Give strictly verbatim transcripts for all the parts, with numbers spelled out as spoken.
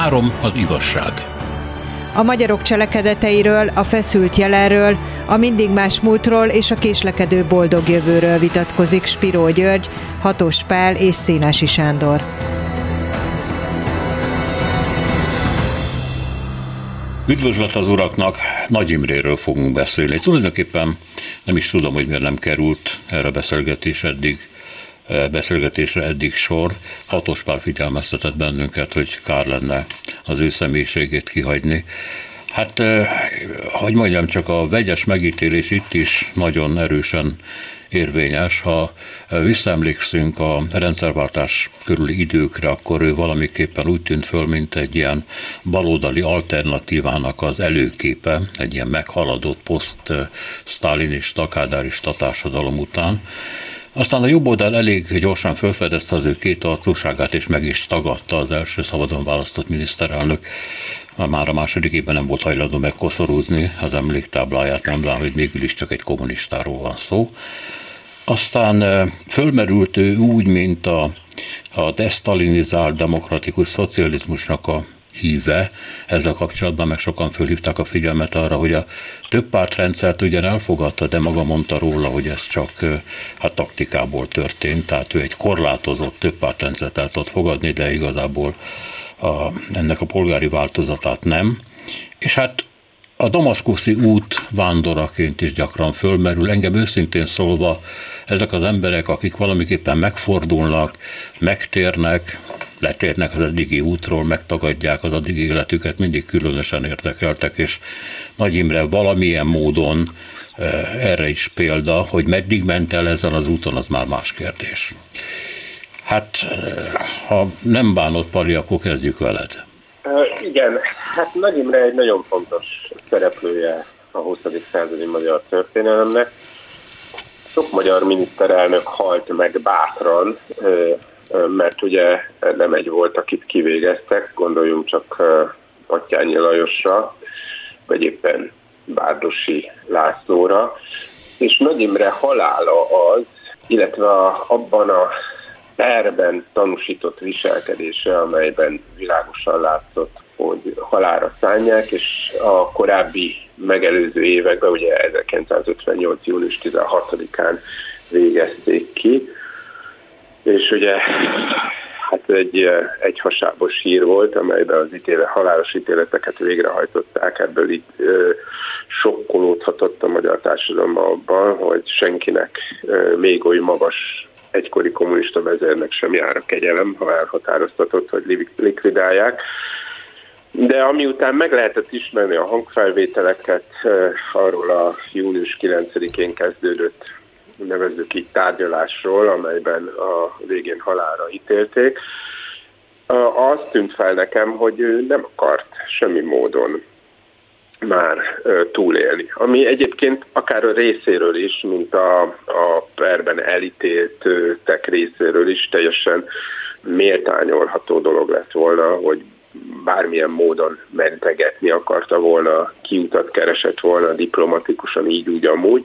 Három az igazság. A magyarok cselekedeteiről, a feszült jelenről, a mindig más múltról és a késlekedő boldog jövőről vitatkozik Spiró György, Hatos Pál és Szénási Sándor. Üdvözlet az uraknak, Nagy Imréről fogunk beszélni. Tulajdonképpen nem is tudom, hogy miért nem került erre beszélgetés eddig, beszélgetésre eddig sor. Hatos Pál figyelmeztetett bennünket, hogy kár lenne az ő személyiségét kihagyni. Hát, hogy mondjam, csak a vegyes megítélés itt is nagyon erősen érvényes. Ha visszaemlékszünk a rendszerváltás körüli időkre, akkor ő valamiképpen úgy tűnt föl, mint egy ilyen baloldali alternatívának az előképe, egy ilyen meghaladott poszt-sztálinista, kádárista társadalom után. Aztán a jobb oldal elég gyorsan felfedezte az ő két arcúságát, és meg is tagadta az első szabadon választott miniszterelnök. Már a második évben nem volt hajlandó megkoszorúzni az emléktábláját, nem lám, hogy végül is csak egy kommunistáról van szó. Aztán fölmerült ő úgy, mint a, a desztalinizált demokratikus szocializmusnak a híve. Ezzel kapcsolatban meg sokan fölhívták a figyelmet arra, hogy a többpártrendszert ugyan elfogadta, de maga mondta róla, hogy ez csak hát taktikából történt, tehát ő egy korlátozott többpártrendszert el tudott fogadni, de igazából a, ennek a polgári változatát nem. És hát a damaszkuszi út vándoraként is gyakran fölmerül. Engem őszintén szólva ezek az emberek, akik valamiképpen megfordulnak, megtérnek, letérnek az eddigi útról, megtagadják az addigi életüket, mindig különösen érdekeltek, és Nagy Imre valamilyen módon erre is példa, hogy meddig ment el ezen az úton, az már más kérdés. Hát, ha nem bánod, Pali, akkor kezdjük veled. Uh, igen, hát Nagy Imre egy nagyon fontos szereplője a huszadik századi magyar történelemnek. Sok magyar miniszterelnök halt meg bátran, mert ugye nem egy volt, akit kivégeztek, gondoljunk csak Batthyány Lajosra, vagy éppen Bárdossy Lászlóra. És Nagy Imre halála az, illetve abban a perben tanúsított viselkedése, amelyben világosan látszott, hogy halálra szánják, és a korábbi megelőző években, ugye ezerkilencszázötvennyolc. június tizenhatodikán végezték ki, és ugye hát egy, egy hasábos hír volt, amelyben az ítéle, halálos ítéleteket végrehajtották, ebből itt ö, sokkolódhatott a magyar társadalomban abban, hogy senkinek ö, még oly magas egykori kommunista vezérnek sem jár a kegyelem, ha elhatároztatott, hogy likvidálják. De amiután meg lehetett ismerni a hangfelvételeket, arról a június kilencedikén kezdődött, nevezzük így, tárgyalásról, amelyben a végén halálra ítélték, azt tűnt fel nekem, hogy ő nem akart semmi módon már túlélni. Ami egyébként akár a részéről is, mint a, a perben elítéltek részéről is teljesen méltányolható dolog lett volna, hogy bármilyen módon mentegetni akarta volna, kiutat keresett volna diplomatikusan, így úgy amúgy.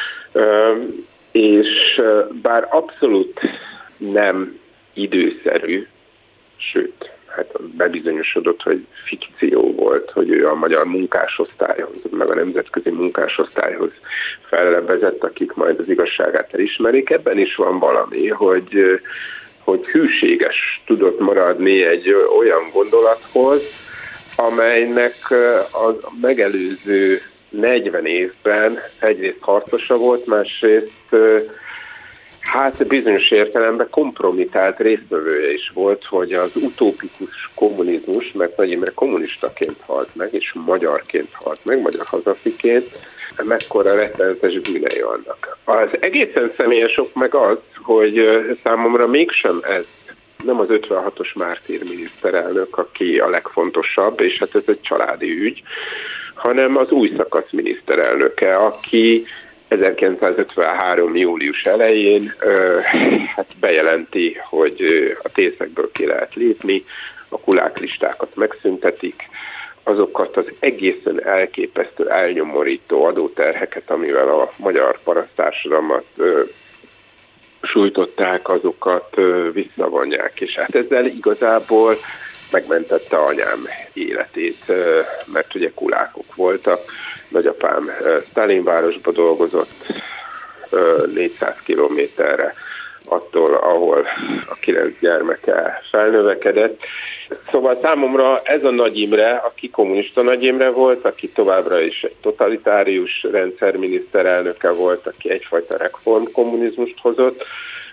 És bár abszolút nem időszerű, sőt, hát bebizonyosodott, hogy fikció volt, hogy ő a magyar munkásosztályhoz, meg a nemzetközi munkásosztályhoz fellebbezett, akik majd az igazságát elismerik. Ebben is van valami, hogy, hogy hűséges tudott maradni egy olyan gondolathoz, amelynek a megelőző negyven évben egyrészt harcosa volt, másrészt hát bizonyos értelemben kompromitált résztvevője is volt, hogy az utópikus kommunizmus, mert Nagy Imre kommunistaként halt meg, és magyarként halt meg, magyar hazafiként, mekkora rettenetes bűnei vannak. Az egészen személyes ok meg az, hogy számomra mégsem ez, nem az ötvenhatos mártír miniszterelnök, aki a legfontosabb, és hát ez egy családi ügy, hanem az új szakasz miniszterelnöke, aki ezerkilencszázötvenhárom. július elején ö, hát bejelenti, hogy a tészekből ki lehet lépni, a kuláklistákat megszüntetik, azokat az egészen elképesztő, elnyomorító adóterheket, amivel a magyar paraszttársadalmat ö, sújtották, azokat ö, visszavonják. És hát ezzel igazából megmentette anyám életét, mert ugye kulákok voltak. Nagyapám Sztálinvárosba dolgozott négyszáz kilométerre attól, ahol a kilenc gyermeke felnövekedett. Szóval számomra ez a Nagy Imre, aki kommunista Nagy Imre volt, aki továbbra is egy totalitárius rendszer miniszterelnöke volt, aki egyfajta reformkommunizmust hozott,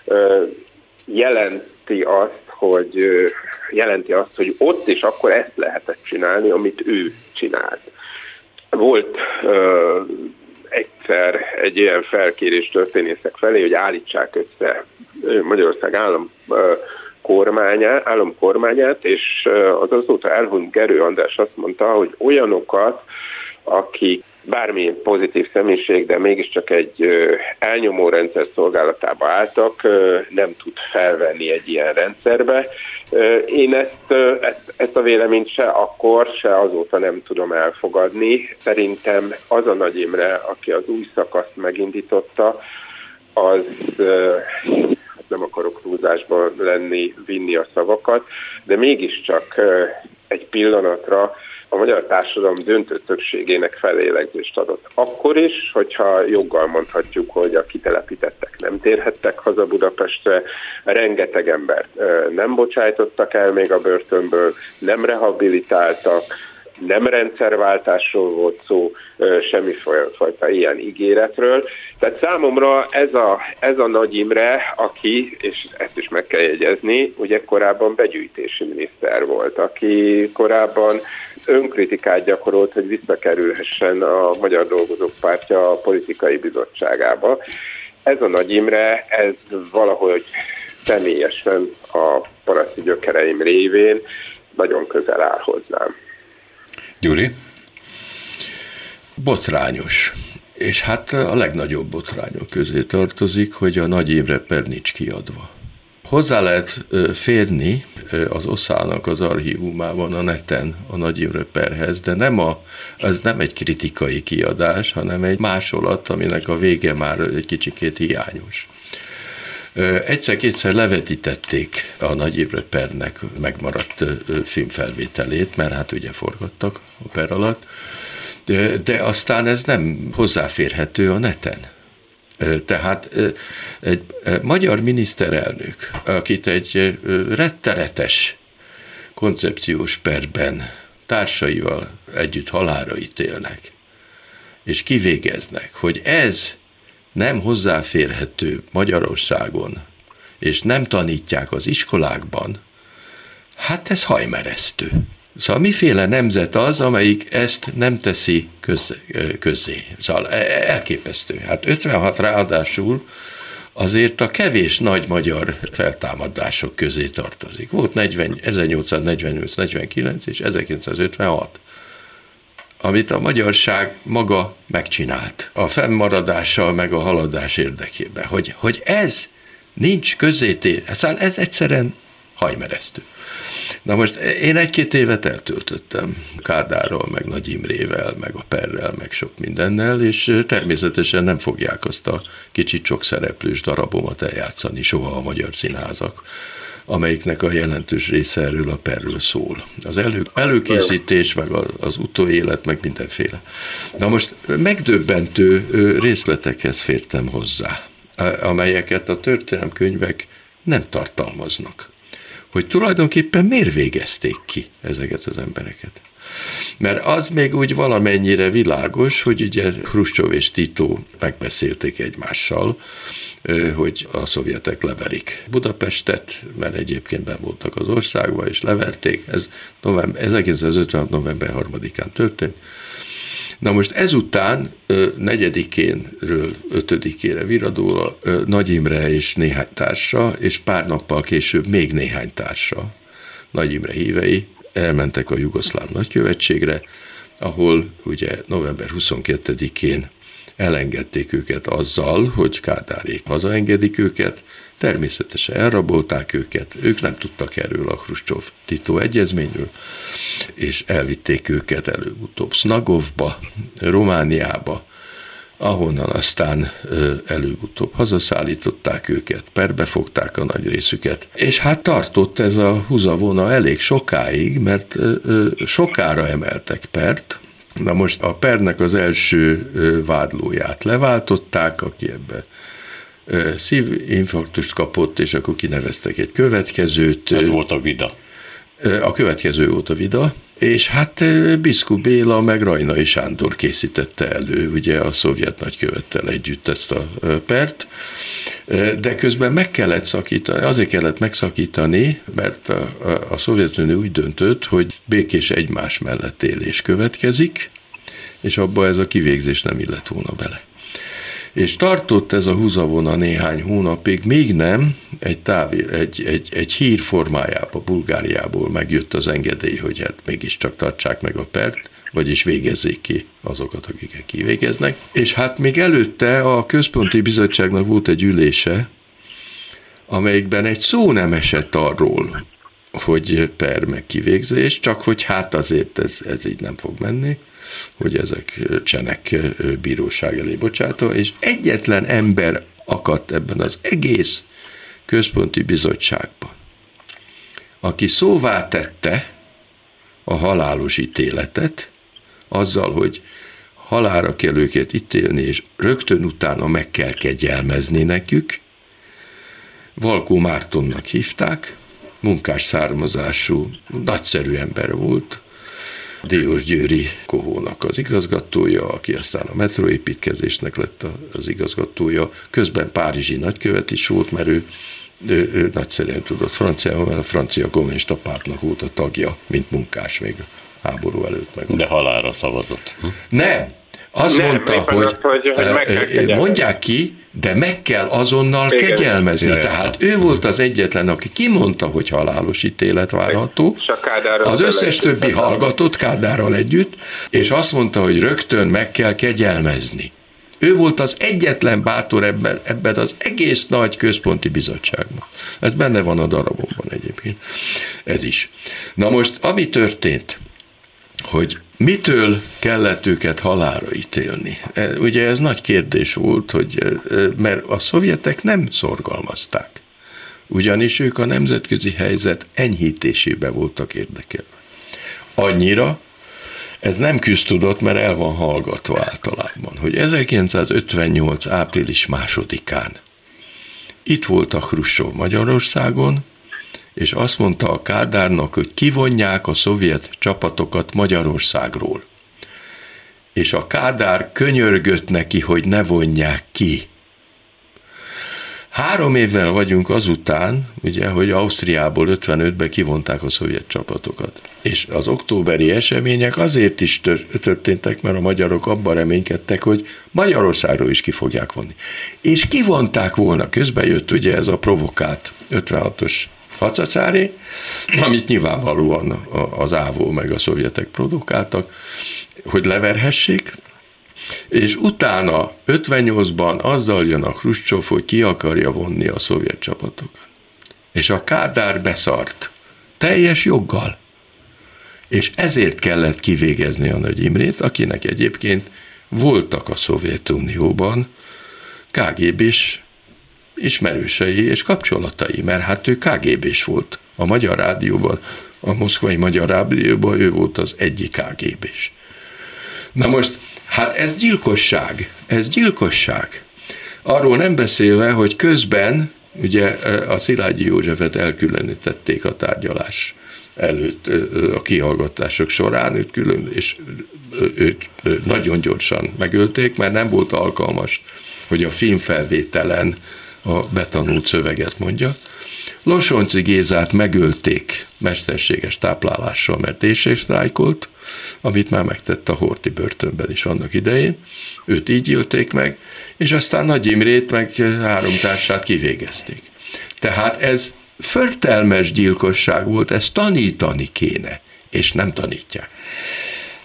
jelenti azt, hogy jelenti azt, hogy ott is akkor ezt lehetett csinálni, amit ő csinált. Volt uh, egyszer egy olyan felkérés történészek felé, hogy állítsák össze Magyarország állam uh, kormányát, államkormányát, és uh, az azóta elhunyt Gerő András azt mondta, hogy olyanokat, akik bármilyen pozitív személyiség, de mégiscsak egy uh, elnyomó rendszer szolgálatába álltak, uh, nem tud felvenni egy ilyen rendszerbe. Uh, én ezt, uh, ezt, ezt a véleményt se akkor, se azóta nem tudom elfogadni. Szerintem az a Nagy Imre, aki az új szakaszt megindította, az uh, nem akarok túlzásban lenni, vinni a szavakat, de mégiscsak uh, egy pillanatra a magyar társadalom döntő többségének felélegzést adott. Akkor is, hogyha joggal mondhatjuk, hogy a kitelepítettek nem térhettek haza Budapestre, rengeteg embert nem bocsájtottak el még a börtönből, nem rehabilitáltak, nem rendszerváltásról volt szó, semmifajta ilyen ígéretről. Tehát számomra ez a, ez a Nagy Imre, aki, és ezt is meg kell jegyezni, ugye korábban begyűjtési miniszter volt, aki korábban önkritikát gyakorolt, hogy visszakerülhessen a Magyar Dolgozók Pártja a politikai bizottságába. Ez a Nagy Imre, ez valahogy személyesen a paraszti gyökereim révén nagyon közel áll hozzám. Gyuri? Botrányos. És hát a legnagyobb botrányok közé tartozik, hogy a Nagy Imre per nincs kiadva. Hozzá lehet férni az oszának az archívumában, a neten a Nagy Imre perhez, de nem a, ez nem egy kritikai kiadás, hanem egy másolat, aminek a vége már egy kicsikét hiányos. Egyszer-kétszer levetítették a Nagy Imre pernek megmaradt filmfelvételét, mert hát ugye forgattak a per alatt, de, de aztán ez nem hozzáférhető a neten. Tehát egy magyar miniszterelnök, akit egy rettenetes koncepciós perben társaival együtt halálra ítélnek, és kivégeznek, hogy ez nem hozzáférhető Magyarországon, és nem tanítják az iskolákban, hát ez hajmeresztő. Szóval miféle nemzet az, amelyik ezt nem teszi közzé? Szóval elképesztő. Hát ötvenhat ráadásul azért a kevés nagy magyar feltámadások közé tartozik. Volt ezernyolcszáznegyvennyolc negyvenkilenc és ezerkilencszázötvenhat, amit a magyarság maga megcsinált a fennmaradással meg a haladás érdekében. Hogy, hogy ez nincs közzétér, szóval ez egyszerűen hajmeresztő. Na most én egy-két évet eltöltöttem Kádárral, meg Nagy Imrével, meg a perrel, meg sok mindennel, és természetesen nem fogják azt a kicsit sok szereplős darabomat eljátszani soha a magyar színházak, amelyiknek a jelentős része erről a perről szól. Az elő, előkészítés, meg az utóélet, meg mindenféle. Na most megdöbbentő részletekhez fértem hozzá, amelyeket a történelemkönyvek nem tartalmaznak. Hogy tulajdonképpen miért végezték ki ezeket az embereket. Mert az még úgy valamennyire világos, hogy ugye Hruscsov és Tito megbeszélték egymással, hogy a szovjetek leverik Budapestet, mert egyébként benn voltak az országban, és leverték. Ez november, ezerkilencszázötvenhat. november harmadikán történt. Na most ezután negyedikénről ötödikére viradóra Nagy Imre és néhány társa, és pár nappal később még néhány társa, Nagy Imre hívei, elmentek a jugoszláv nagykövetségre, ahol ugye november huszonkettedikén elengedték őket azzal, hogy Kádárék hazaengedik őket, természetesen elrabolták őket, ők nem tudtak erről a Hruscsov-Tito egyezményről, és elvitték őket előbb-utóbb Snagovba, Romániába, ahonnan aztán előbb-utóbb hazaszállították őket, perbefogták a nagy részüket. És hát tartott ez a húzavona elég sokáig, mert sokára emeltek pert. Na most a pernek az első vádlóját leváltották, aki ebbe szívinfarktust kapott, és akkor kineveztek egy következőt. Ez volt a Vida. A következő volt a Vida, és hát Biszku Béla meg Rajnai Sándor készítette elő, ugye a szovjet nagykövettel együtt ezt a pert, de közben meg kellett szakítani, azért kellett megszakítani, mert a, a, a Szovjetunió úgy döntött, hogy békés egymás mellett élés következik, és abba ez a kivégzés nem illett volna bele. És tartott ez a húzavona néhány hónapig, még nem egy, táv, egy, egy, egy hír formájában Bulgáriából megjött az engedély, hogy hát mégiscsak tartsák meg a pert, vagyis végezzék ki azokat, akiket kivégeznek. És hát még előtte a Központi Bizottságnak volt egy ülése, amelyikben egy szó nem esett arról, hogy per meg kivégzés, csak hogy hát azért ez, ez így nem fog menni, hogy ezek csenek bíróság elé bocsátva, és egyetlen ember akadt ebben az egész Központi Bizottságban, aki szóvá tette a halálos ítéletet, azzal, hogy halálra kell őket ítélni, és rögtön utána meg kell kegyelmezni nekük. Valkó Mártonnak hívták, munkás származású, nagyszerű ember volt, Diósgyőri Kohónak az igazgatója, aki aztán a metróépítkezésnek lett az igazgatója, közben párizsi nagykövet is volt, mert ő, ő, ő nagyszerűen tudott franciául, mert a francia kommunista pártnak volt a tagja, mint munkás még a háború előtt. Meg. De halálra szavazott. Hm? Nem, azt nem, mondta, hogy, az, hogy, hogy meg mondják ki, de meg kell azonnal igen. kegyelmezni. Igen. Tehát ő volt az egyetlen, aki kimondta, hogy halálos ítélet várható. Az összes többi hallgatott Kádárral együtt, és azt mondta, hogy rögtön meg kell kegyelmezni. Ő volt az egyetlen bátor ebben, ebben az egész nagy központi bizottságban. Ez benne van a darabomban egyébként. Ez is. Na most, ami történt, hogy mitől kellett őket halálra ítélni? Ugye ez nagy kérdés volt, hogy, mert a szovjetek nem szorgalmazták, ugyanis ők a nemzetközi helyzet enyhítésébe voltak érdekelve. Annyira, ez nem köztudott, mert el van hallgatva általában, hogy ezerkilencszázötvennyolc. április másodikán itt volt a Hruscsov Magyarországon, és azt mondta a Kádárnak, hogy kivonják a szovjet csapatokat Magyarországról. És a Kádár könyörgött neki, hogy ne vonják ki. Három évvel vagyunk azután, ugye, hogy Ausztriából ötvenötben kivonták a szovjet csapatokat. És az októberi események azért is történtek, mert a magyarok abban reménykedtek, hogy Magyarországról is ki fogják vonni. És kivonták volna, közben jött ugye ez a provokált ötvenhatos hacacáré, amit nyilvánvalóan az ávó meg a szovjetek produkáltak, hogy leverhessék, és utána ötvennyolcban azzal jön a Hruscsov, hogy ki akarja vonni a szovjet csapatokat. És a Kádár beszart. Teljes joggal. És ezért kellett kivégezni a Nagy Imrét, akinek egyébként voltak a Szovjetunióban ká gé bés ismerősei és kapcsolatai, mert hát ő ká gé bés volt. A Magyar Rádióban, a Moszkvai Magyar Rádióban ő volt az egyik ká gé bés. Na most, hát ez gyilkosság, ez gyilkosság. Arról nem beszélve, hogy közben ugye a Szilágyi Józsefet elkülönítették a tárgyalás előtt, a kihallgatások során, őt külön, és őt nagyon gyorsan megölték, mert nem volt alkalmas, hogy a filmfelvételen a betanult szöveget mondja. Losonczy Gézát megölték mesterséges táplálással, mert éhségsztrájkolt, amit már megtett a Horthy börtönben is annak idején. Őt így ölték meg, és aztán Nagy Imrét meg három társát kivégezték. Tehát ez förtelmes gyilkosság volt, ezt tanítani kéne, és nem tanítják.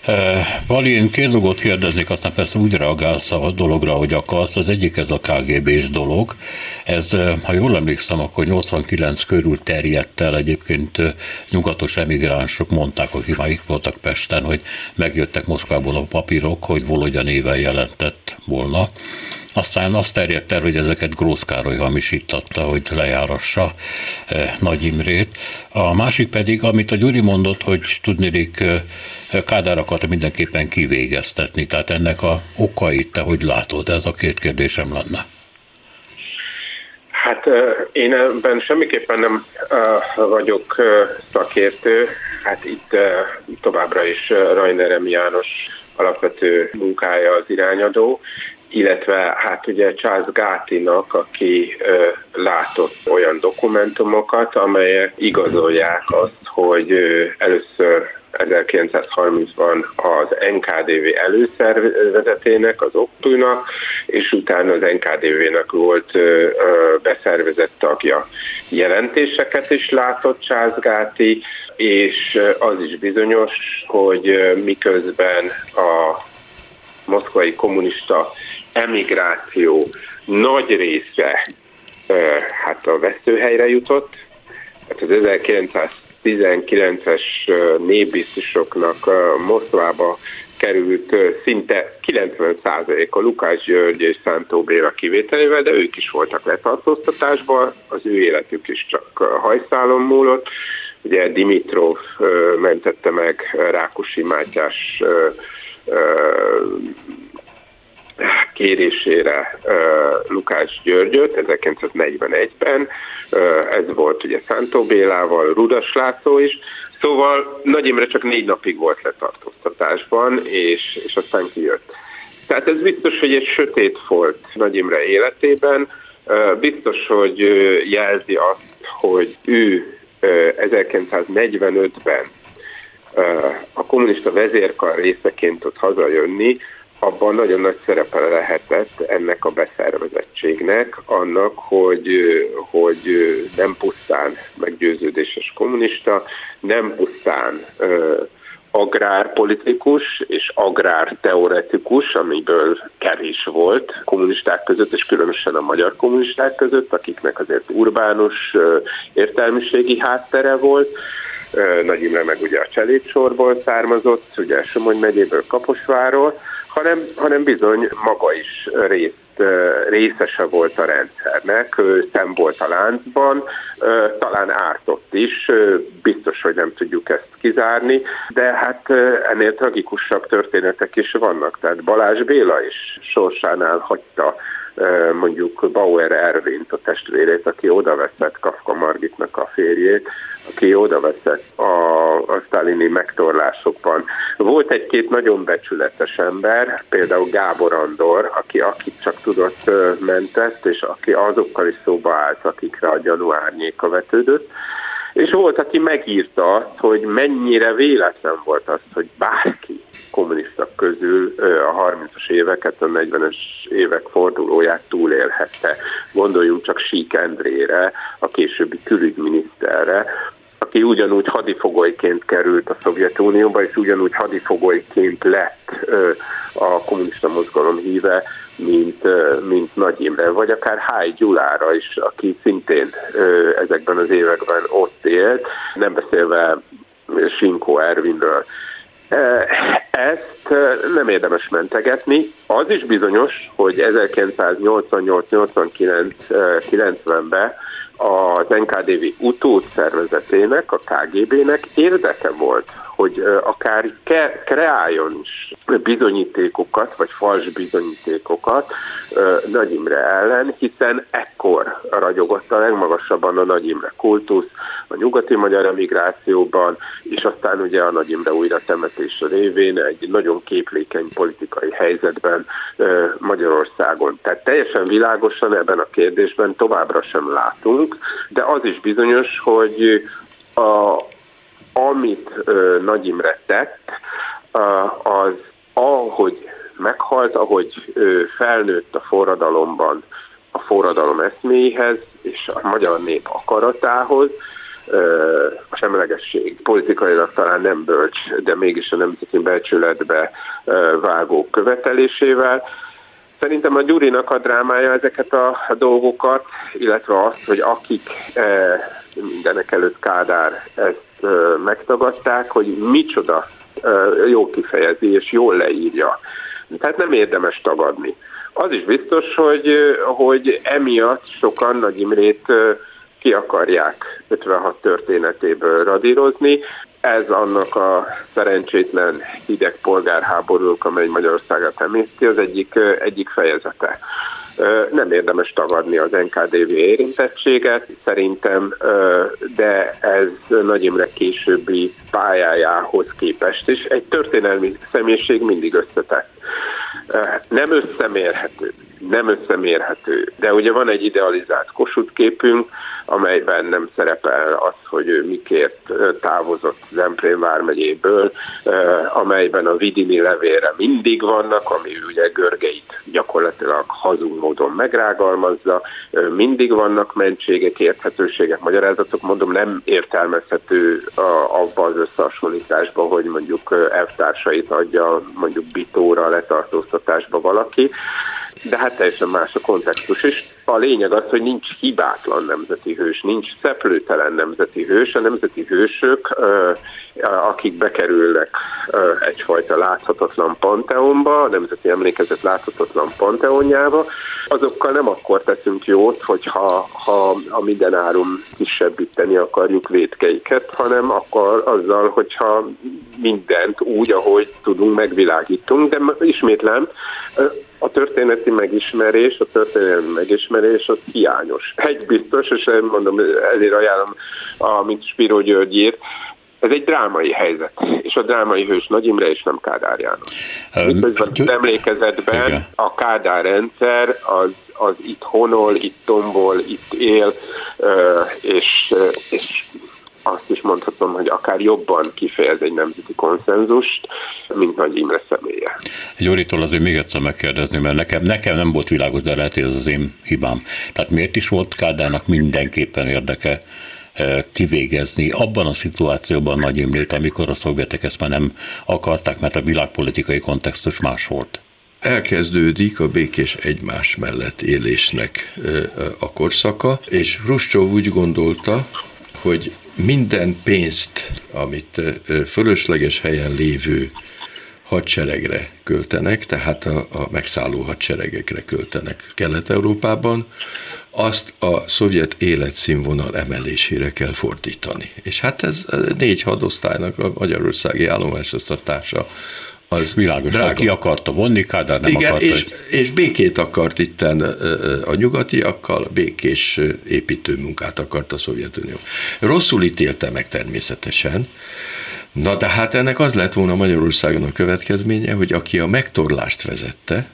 Balin, két dolgot kérdeznék, aztán persze úgy reagálsz a dologra, hogy akarsz. Az egyik ez a ká gé bés dolog. Ez, ha jól emlékszem, akkor nyolcvankilenc körül terjedt el, egyébként nyugatos emigránsok mondták, akik már itt voltak Pesten, hogy megjöttek Moszkvából a papírok, hogy Volodya néven jelentett volna. Aztán azt terjedt el, hogy ezeket Grósz Károly hamisítatta, hogy lejárassa Nagy Imrét. A másik pedig, amit a Gyuri mondott, hogy tudniillik, Kádár akarta mindenképpen kivégeztetni. Tehát ennek a okait te hogy látod? Ez a két kérdésem lenne. Hát én ebben semmiképpen nem vagyok szakértő. Hát itt továbbra is Rajner Emi János alapvető munkája az irányadó, illetve hát ugye Charles Gátinak, aki ö, látott olyan dokumentumokat, amelyek igazolják azt, hogy ö, először ezerkilencszázharmincban az en ká dé vé előszervezetének, az Oktúnak, és utána az en ká dé vének volt ö, ö, beszervezett tagja. Jelentéseket is látott Charles Gáti, és az is bizonyos, hogy miközben a moszkvai kommunista emigráció nagy része hát a veszőhelyre jutott. Hát az ezerkilencszáztizenkilences népbiztosoknak Moszkvába került szinte kilencven százalék a Lukács György és Szántó Béla kivételével, de ők is voltak letartóztatásban, az ő életük is csak hajszálon múlott. Ugye Dimitrov mentette meg Rákosi Mátyás kérésére Lukács Györgyöt ezerkilencszáznegyvenegyben, ez volt ugye Szántó Bélával, Rudas László is, szóval Nagy Imre csak négy napig volt letartóztatásban, és, és aztán kijött. Tehát ez biztos, hogy egy sötét folt Nagy Imre életében, biztos, hogy jelzi azt, hogy ő ezerkilencszáznegyvenötben a kommunista vezérkar részeként tud hazajönni, abban nagyon nagy szerepe lehetett ennek a beszervezettségnek, annak, hogy, hogy nem pusztán meggyőződéses kommunista, nem pusztán agrárpolitikus és agrárteoretikus, amiből kevés volt kommunisták között, és különösen a magyar kommunisták között, akiknek azért urbánus értelmiségi háttere volt. Nagy Imre meg ugye a cselédsorból származott, ugye Somogy megyéből, Kaposvárról, hanem, hanem bizony maga is részt, részese volt a rendszernek, szem volt a láncban, talán ártott is, biztos, hogy nem tudjuk ezt kizárni, de hát ennél tragikusabb történetek is vannak, tehát Balázs Béla is sorsánál hagyta mondjuk Bauer Ervint, a testvérét, aki odaveszett Kafka Margitnak a férjét, aki odaveszett a, a sztálini megtorlásokban. Volt egy-két nagyon becsületes ember, például Gábor Andor, aki akit csak tudott mentett, és aki azokkal is szóba állt, akikre a gyanú árnyéka vetődött. És volt, aki megírta azt, hogy mennyire véletlen volt az, hogy bárki kommunisták közül a harmincas éveket, a negyvenes évek fordulóját túlélhette. Gondoljunk csak Sík Endrére, a későbbi külügyminiszterre, aki ugyanúgy hadifogolyként került a Szovjetunióba, és ugyanúgy hadifogolyként lett a kommunista mozgalom híve, mint, mint Nagy Imre, vagy akár Háj Gyulára is, aki szintén ezekben az években ott élt, nem beszélve Sinkó Ervinről. Ezt nem érdemes mentegetni. Az is bizonyos, hogy ezerkilencszáznyolcvannyolc nyolcvankilenc kilencvenben az en ká dé vé utódszervezetének, a ká gé bének érdeke volt, hogy akár ke- kreáljon is bizonyítékokat, vagy fals bizonyítékokat Nagy Imre ellen, hiszen ekkor ragyogott a legmagasabban a Nagy Imre kultusz a nyugati magyar emigrációban, és aztán ugye a Nagy Imre újra temetése révén egy nagyon képlékeny politikai helyzetben Magyarországon. Tehát teljesen világosan ebben a kérdésben továbbra sem látunk, de az is bizonyos, hogy a amit uh, Nagy Imre tett, uh, az ahogy meghalt, ahogy uh, felnőtt a forradalomban, a forradalom eszméhez és a magyar nép akaratához, a semlegesség politikailag talán nem bölcs, de mégis a nemzeti becsületbe vágó követelésével. Szerintem a Gyurinak a drámája ezeket a dolgokat, illetve azt, hogy akik mindenek előtt Kádár ezt megtagadták, hogy micsoda jól kifejezi és jól leírja. Tehát nem érdemes tagadni. Az is biztos, hogy, hogy emiatt sokan Nagy Imrét ki akarják ötvenhat történetéből radírozni. Ez annak a szerencsétlen hideg polgárháborúk, amely Magyarországot emészti, az egyik, egyik fejezete. Nem érdemes tagadni az en ká dé vé érintettséget, szerintem, de ez Nagy Imre későbbi pályájához képest is egy történelmi személyiség mindig összetett. Nem összemérhető, nem összemérhető, de ugye van egy idealizált Kossuth képünk, amelyben nem szerepel az, hogy ő mikért távozott Zemplén vármegyéből, amelyben a Vidini levélre mindig vannak, ami ugye Görgeit gyakorlatilag hazug módon megrágalmazza, mindig vannak mentségek, érthetőségek, magyarázatok, mondom, nem értelmezhető abban az összehasonlításba, hogy mondjuk elvtársait adja mondjuk bitóra, letartóztatásba valaki, de hát teljesen más a kontextus is. A lényeg az, hogy nincs hibátlan nemzeti hős, nincs szeplőtelen nemzeti hős. A nemzeti hősök, akik bekerülnek egyfajta láthatatlan panteonba, a nemzeti emlékezet láthatatlan panteonjába, azokkal nem akkor teszünk jót, hogyha ha a mindenáron kisebbíteni akarjuk vétkeiket, hanem akkor azzal, hogyha mindent úgy, ahogy tudunk, megvilágítunk. De ismétlem, a történeti megismerés, a történelmi megismerés az hiányos. Egy biztos, és mondom, ezért ajánlom, amit Spiro György írt, ez egy drámai helyzet, és a drámai hős Nagy Imre és nem Kádár János. Um, az emlékezetben igen. A Kádár rendszer az, az itt honol, itt tombol, itt él, és, és azt is mondhatom, hogy akár jobban kifejez egy nemzeti konszenzust, mint Nagy Imre személye. Gyuritól azért még egyszer megkérdezni, mert nekem, nekem nem volt világos, de lehet, hogy ez az én hibám. Tehát miért is volt Kádárnak mindenképpen érdeke kivégezni abban a szituációban Nagy Imrét, amikor a szovjetek ezt már nem akarták, mert a világpolitikai kontextus más volt? Elkezdődik a békés egymás mellett élésnek a korszaka, és Hruscsov úgy gondolta, hogy minden pénzt, amit fölösleges helyen lévő hadseregre költenek, tehát a, a megszálló hadseregekre költenek Kelet-Európában, azt a szovjet életszínvonal emelésére kell fordítani. És hát ez négy hadosztálynak a magyarországi állomásosztatása az világos, drága. Ki akarta vonni, Kádár nem igen, akarta. És, és békét akart itten a nyugatiakkal, békés építőmunkát akart a Szovjetunió. Rosszul ítélte meg természetesen. Na de hát ennek az lett volna Magyarországon a következménye, hogy aki a megtorlást vezette,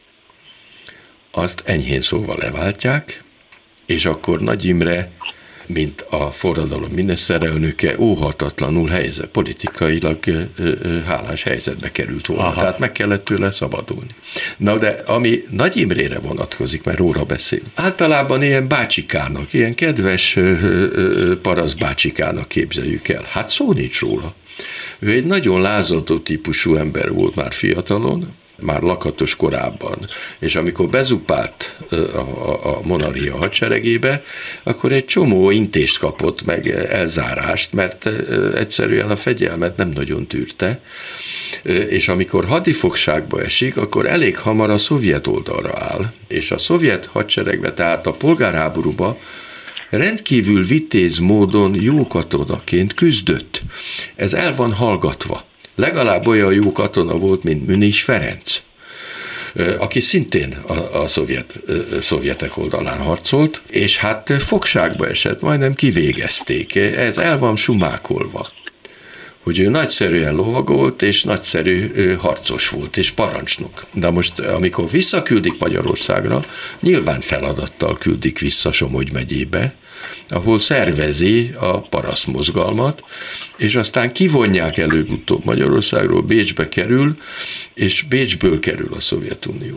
azt enyhén szóval leváltják, és akkor Nagy Imre, mint a forradalom miniszterelnöke, óhatatlanul helyzet, politikailag hálás helyzetbe került volna. Aha. Tehát meg kellett tőle szabadulni. Na de ami Nagy Imrére vonatkozik, mert róla beszél. Általában ilyen bácsikának, ilyen kedves parasz bácsikának képzeljük el. Hát szó nincs róla. Ő egy nagyon lázadó típusú ember volt már fiatalon, már lakatos korában, és amikor bezupált a, a, a monarchia hadseregébe, akkor egy csomó intést kapott, meg elzárást, mert egyszerűen a fegyelmet nem nagyon tűrte, és amikor hadifogságba esik, akkor elég hamar a szovjet oldalra áll, és a szovjet hadseregbe, tehát a polgárháborúba rendkívül vitéz módon jó katonaként küzdött. Ez el van hallgatva. Legalább olyan jó katona volt, mint Münich Ferenc, aki szintén a, a szovjet, szovjetek oldalán harcolt, és hát fogságba esett, majdnem kivégezték. Ez el van sumákolva, hogy ő nagyszerűen lovagolt, és nagyszerű harcos volt, és parancsnok. De most, amikor visszaküldik Magyarországra, nyilván feladattal küldik vissza Somogy megyébe, ahol szervezi a parasztmozgalmat, és aztán kivonják előbb-utóbb Magyarországról, Bécsbe kerül, és Bécsből kerül a Szovjetunióba.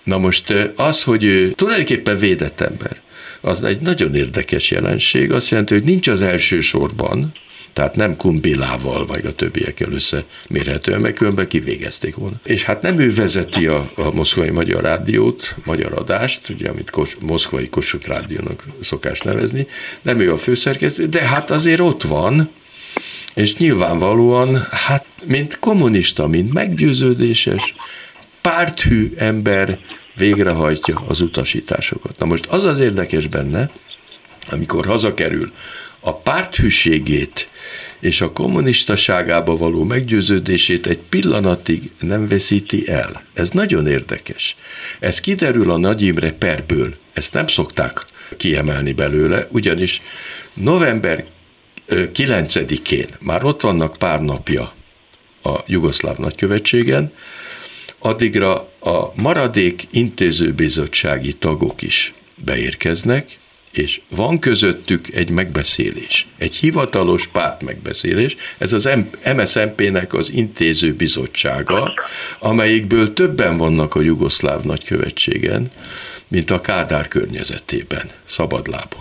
Na most az, hogy ő tulajdonképpen védett ember, az egy nagyon érdekes jelenség, azt jelenti, hogy nincs az első sorban, tehát nem Kumbilával, vagy a többiekkel összemérhetően, meg különben kivégezték volna. És hát nem ő vezeti a, a Moszkvai Magyar Rádiót, magyar adást, ugye, amit Kos, Moszkvai Kossuth Rádiónak szokás nevezni, nem ő a főszerkesztő, de hát azért ott van, és nyilvánvalóan, hát mint kommunista, mint meggyőződéses, párthű ember végrehajtja az utasításokat. Na most az az érdekes benne, amikor hazakerül, a párthűségét és a kommunistaságába való meggyőződését egy pillanatig nem veszíti el. Ez nagyon érdekes. Ez kiderül a Nagy Imre perből. Ezt nem szokták kiemelni belőle, ugyanis november kilencedikén már ott vannak pár napja a jugoszláv nagykövetségen, addigra a maradék intézőbizottsági tagok is beérkeznek, és van közöttük egy megbeszélés, egy hivatalos párt megbeszélés, ez az em es zé em pé-nek az intézőbizottsága, amelyikből többen vannak a jugoszláv nagykövetségen, mint a Kádár környezetében, szabadlábon.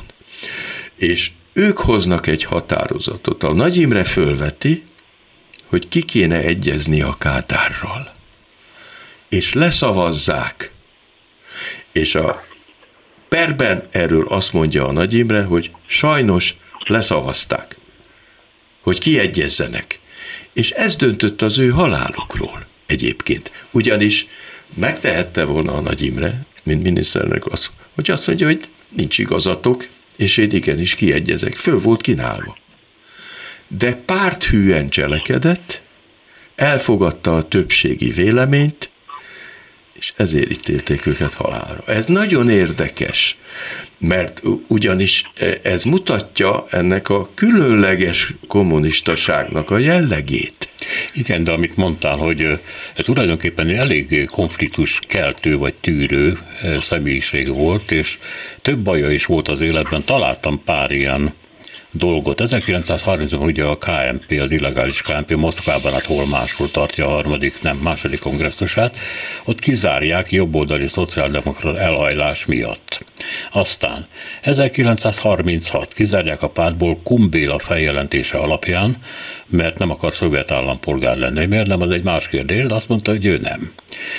És ők hoznak egy határozatot. A Nagy Imre fölveti, hogy ki kéne egyezni a Kádárral. És leszavazzák. És a perben erről azt mondja a Nagy Imre, hogy sajnos leszavazták, hogy kiegyezzenek. És ez döntött az ő halálukról egyébként. Ugyanis megtehette volna a Nagy Imre, mint miniszterelnök, azt, hogy azt mondja, hogy nincs igazatok, és én igenis kiegyezek. Föl volt kínálva. De párthűen cselekedett, elfogadta a többségi véleményt, és ezért ítélték őket halálra. Ez nagyon érdekes, mert ugyanis ez mutatja ennek a különleges kommunistaságnak a jellegét. Igen, de amit mondtál, hogy tulajdonképpen elég konfliktus keltő vagy tűrő személyiség volt, és több baja is volt az életben. Találtam pár ilyen dolgot. ezerkilencszázharmincban ugye a ká em pé, az illegális ká em pé Moszkvában, hát hol máshol tartja a harmadik, nem, második kongresszusát, ott kizárják jobboldali szociáldemokrata elhajlás miatt. Aztán ezerkilencszázharminchat kizárják a pártból Kumbéla feljelentése alapján, mert nem akar szovjet állampolgár lenni. Miért nem, az egy más kérdés, de azt mondta, hogy ő nem.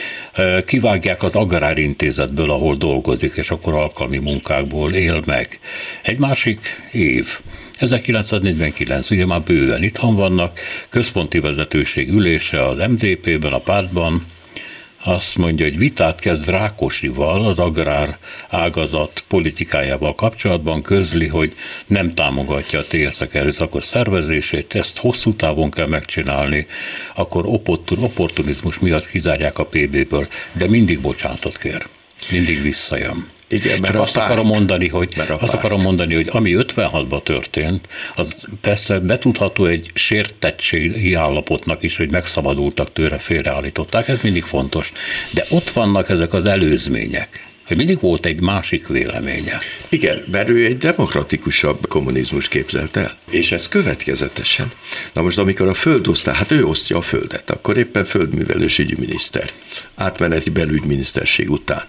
Kivágják az Agrárintézetből, ahol dolgozik, és akkor alkalmi munkákból él meg. Egy másik év, ezerkilencszáznegyvenkilenc, ugye már bőven itthon vannak, központi vezetőség ülése az em dé pében, a pártban, azt mondja, hogy vitát kezd Rákosival, az agrár ágazat politikájával kapcsolatban, közli, hogy nem támogatja a té es zé erőszakos szervezését, ezt hosszú távon kell megcsinálni, akkor opportunizmus miatt kizárják a pé béből, de mindig bocsánatot kér, mindig visszajön. Igen, Csak azt párt, akarom mondani, hogy azt akarom mondani, hogy ami ötvenhatban történt, az persze betudható egy sértettségi állapotnak is, hogy megszabadultak tőle, félreállították, ez mindig fontos. De ott vannak ezek az előzmények, hogy mindig volt egy másik véleménye. Igen, mert ő egy demokratikusabb kommunizmus képzelt el, és ez következetesen. Na most, amikor a földosztál, hát ő osztja a földet, akkor éppen földművelős ügyminiszter, átmeneti belügyminiszterség után.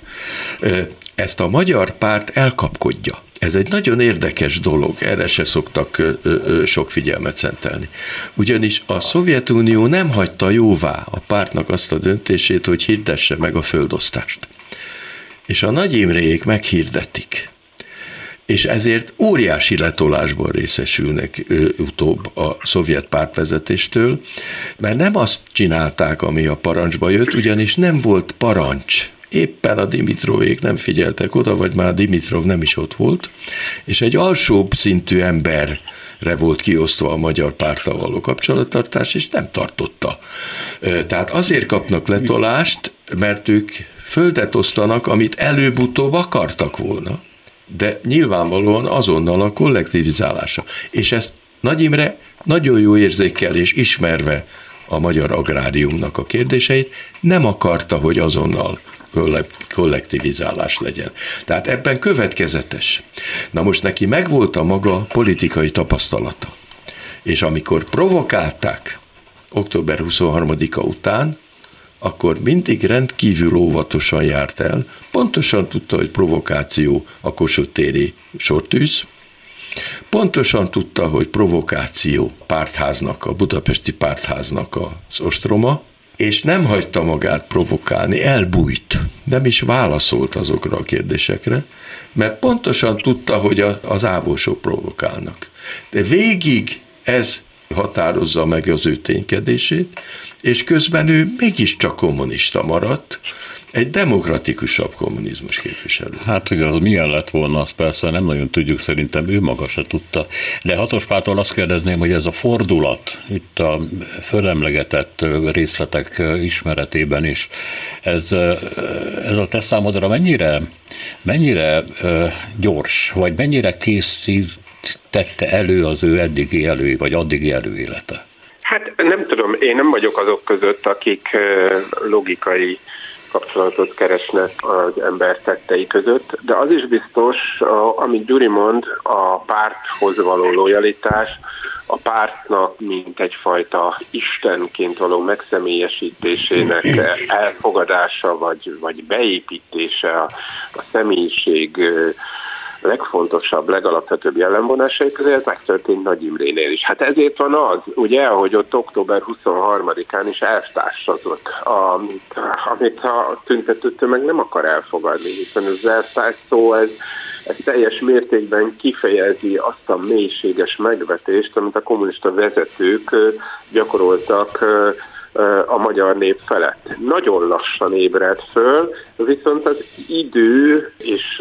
Ezt a magyar párt elkapkodja. Ez egy nagyon érdekes dolog, erre se szoktak sok figyelmet szentelni. Ugyanis a Szovjetunió nem hagyta jóvá a pártnak azt a döntését, hogy hirdesse meg a földosztást. És a Nagy Imréjék meghirdetik. És ezért óriási letolásban részesülnek ő, utóbb a szovjet pártvezetéstől, mert nem azt csinálták, ami a parancsba jött, ugyanis nem volt parancs. Éppen a Dimitrovék nem figyeltek oda, vagy már Dimitrov nem is ott volt, és egy alsóbb szintű emberre volt kiosztva a magyar párttal való kapcsolattartás, és nem tartotta. Tehát azért kapnak letolást, mert ők földet osztanak, amit előbb-utóbb akartak volna, de nyilvánvalóan azonnal a kollektivizálása. És ezt Nagy Imre nagyon jó érzékkel és ismerve a magyar agráriumnak a kérdéseit, nem akarta, hogy azonnal kollektivizálás legyen. Tehát ebben következetes. Na most neki megvolt a maga politikai tapasztalata. És amikor provokálták október huszonharmadika után, akkor mindig rendkívül óvatosan járt el, pontosan tudta, hogy provokáció a Kossuth téri sortűz, pontosan tudta, hogy provokáció pártháznak, a budapesti pártháznak az ostroma, és nem hagyta magát provokálni, elbújt, nem is válaszolt azokra a kérdésekre, mert pontosan tudta, hogy az ávósok provokálnak. De végig ez határozza meg az ő ténykedését, és közben ő mégiscsak kommunista maradt, egy demokratikusabb kommunizmus képviselő. Hát, hogy az milyen lett volna, azt persze nem nagyon tudjuk, szerintem ő maga se tudta. De Hatos Páltól azt kérdezném, hogy ez a fordulat, itt a fölemlegetett részletek ismeretében is, ez, ez a te számodra mennyire, mennyire gyors, vagy mennyire készítette elő az ő eddigi elő, vagy addigi előélete? Hát nem tudom, én nem vagyok azok között, akik logikai kapcsolatot keresnek az ember tettei között, de az is biztos, amit Gyuri mond, a párthoz való lojalitás, a pártnak mint egyfajta istenként való megszemélyesítésének elfogadása vagy, vagy beépítése a, a személyiség legfontosabb, legalapvetőbb jellemvonásai közé, ez megtörtént Nagy Imrénél is. Hát ezért van az, ugye, hogy ott október huszonharmadikán is elvtársazott, amit, amit a tüntető tömeg nem akar elfogadni, hiszen az elvtárs szó, ez, ez teljes mértékben kifejezi azt a mélységes megvetést, amit a kommunista vezetők gyakoroltak a magyar nép felett. Nagyon lassan ébredt föl, viszont az idő és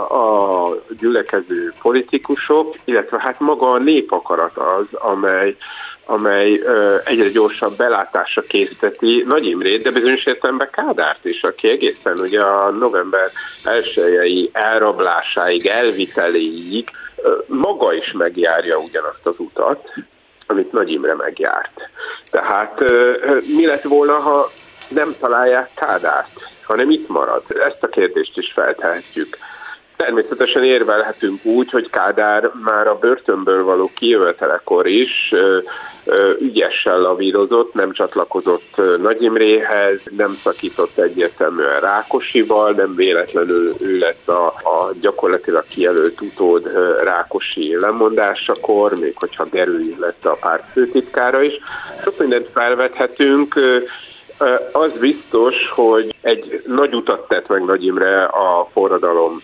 a gyülekező politikusok, illetve hát maga a népakarat az, amely, amely egyre gyorsabb belátásra készteti Nagy Imrét, de bizonyos értelemben Kádárt is, aki egészen ugye a november elsejei elrablásáig, elviteléig maga is megjárja ugyanazt az utat, amit Nagy Imre megjárt. Tehát mi lett volna, ha nem találják Kádárt, hanem itt marad? Ezt a kérdést is feltehetjük. Természetesen érvelhetünk úgy, hogy Kádár már a börtönből való kijövetelekor is ö, ö, ügyesen lavírozott, nem csatlakozott Nagy Imréhez, nem szakított egyértelműen Rákosival, nem véletlenül ő lett a, a gyakorlatilag kijelölt utód Rákosi lemondásakor, még hogyha Gerői lett a párt főtitkára is. Sok mindent felvethetünk. Az biztos, hogy egy nagy utat tett meg Nagy Imre a forradalom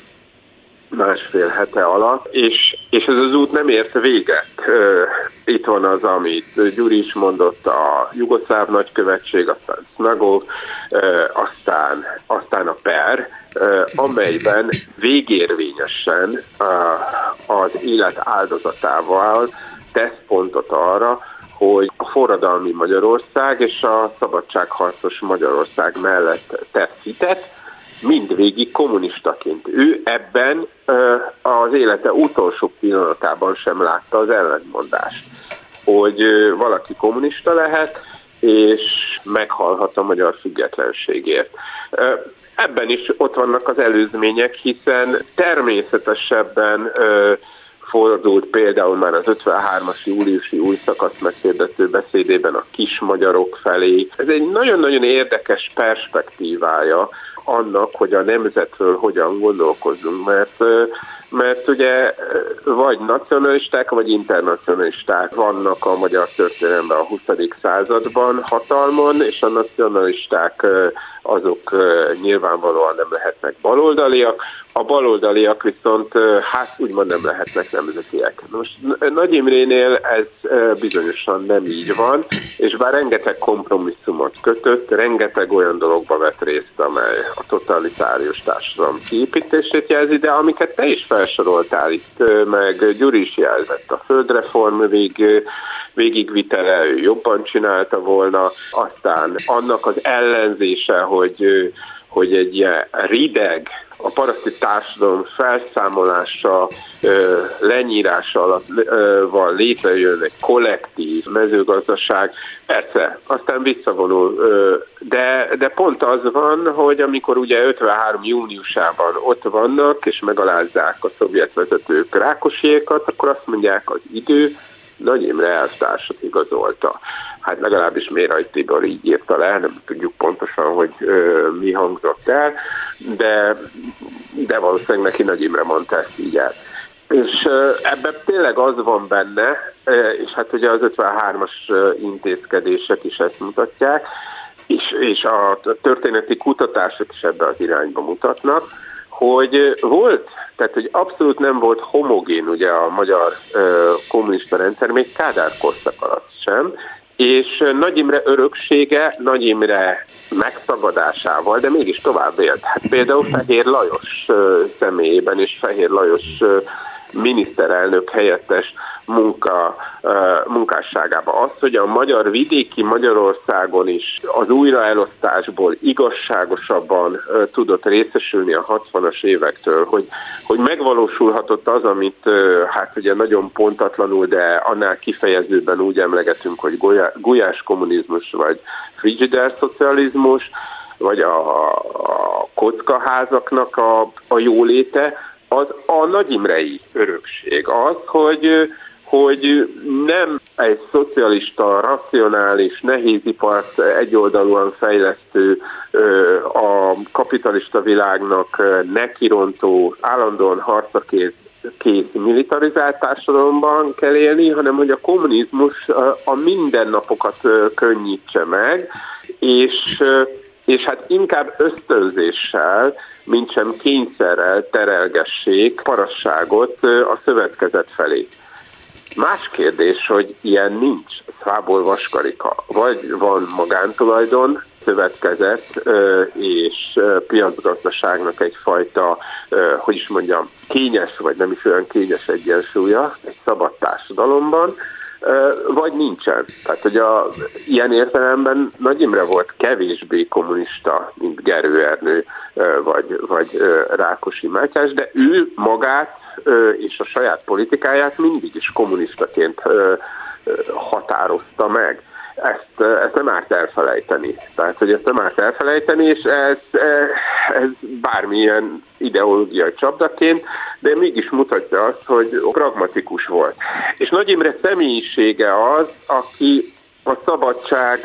másfél hete alatt, és, és ez az út nem ért véget. Itt van az, amit Gyuri is mondott, a jugoszláv nagykövetség, aztán Snagov, aztán, aztán a per, amelyben végérvényesen az élet áldozatával tesz pontot arra, hogy a forradalmi Magyarország és a szabadságharcos Magyarország mellett tesz hitet, mindvégig kommunistaként. Ő ebben az élete utolsó pillanatában sem látta az ellentmondást, hogy valaki kommunista lehet, és meghalhat a magyar függetlenségért. Ebben is ott vannak az előzmények, hiszen természetesebben fordult például már az ötvenhármas júliusi új szakasz meghirdető beszédében a kis magyarok felé. Ez egy nagyon-nagyon érdekes perspektívája annak, hogy a nemzetről hogyan gondolkozzunk, mert, mert ugye vagy nacionalisták, vagy internacionalisták vannak a magyar történelemben a huszadik században hatalmon, és a nacionalisták azok nyilvánvalóan nem lehetnek baloldaliak, a baloldaliak viszont hát úgymond nem lehetnek nemzetiek. Most Nagy Imrénél ez bizonyosan nem így van, és bár rengeteg kompromisszumot kötött, rengeteg olyan dologba vett részt, amely a totalitárius társadalom kiépítését jelzi, de amiket te is felsoroltál itt, meg Gyuri is jelzett, a földreform vég, végigvitele, ő jobban csinálta volna, aztán annak az ellenzése, hogy, hogy egy ilyen rideg, a paraszti társadalom felszámolása, lenyírása alatt van létrejön egy kollektív mezőgazdaság, persze, aztán visszavonul, de, de pont az van, hogy amikor ugye ötvenhárom júniusában ott vannak, és megalázzák a szovjet vezetők Rákosiékat, akkor azt mondják, az idő Nagy Imre elvtársat igazolta. hát legalábbis Méray Tibor így írta le, nem tudjuk pontosan, hogy ö, mi hangzott el, de, de valószínűleg neki Nagy Imre mondta ezt így el. És ebben tényleg az van benne, és hát ugye az ötvenhármas intézkedések is ezt mutatják, és, és a történeti kutatások is ebbe az irányba mutatnak, hogy volt, tehát hogy abszolút nem volt homogén ugye a magyar ö, kommunista rendszer, még Kádár korszak alatt sem, és Nagy Imre öröksége Nagy Imre megtagadásával, de mégis tovább élt. Hát például Fehér Lajos ö, személyében és Fehér Lajos ö, miniszterelnök helyettes munka, munkásságában az, hogy a magyar vidéki Magyarországon is az újraelosztásból igazságosabban tudott részesülni a hatvanas évektől, hogy, hogy megvalósulhatott az, amit hát ugye nagyon pontatlanul, de annál kifejezőben úgy emlegetünk, hogy gulyás kommunizmus, vagy frigider szocializmus, vagy a, a kockaházaknak a, a jóléte, az a Nagy Imrei örökség. Az, hogy, hogy nem egy szocialista, racionális, nehézipart egyoldalúan fejlesztő, a kapitalista világnak nekirontó, állandóan harcra kész, kész militarizált társadalomban kell élni, hanem hogy a kommunizmus a mindennapokat könnyítse meg, és, és hát inkább ösztönzéssel, mint sem kényszerrel terelgessék parasságot a szövetkezet felé. Más kérdés, hogy ilyen nincs. Szvából vaskarika. Vagy van magántulajdon, szövetkezet és piacgazdaságnak egyfajta, hogy is mondjam, kényes, vagy nem is olyan kényes egyensúlya egy szabad társadalomban, vagy nincsen. Tehát, hogy a, ilyen értelemben Nagy Imre volt kevésbé kommunista, mint Gerő Ernő, vagy, vagy Rákosi Mátyás, de ő magát és a saját politikáját mindig is kommunistaként határozta meg. Ezt, ezt nem árt elfelejteni. Tehát, hogy ezt nem árt elfelejteni, és ez, ez bármilyen ideológiai csapdaként, de mégis mutatja azt, hogy pragmatikus volt. És Nagy Imre személyisége az, aki a szabadságnak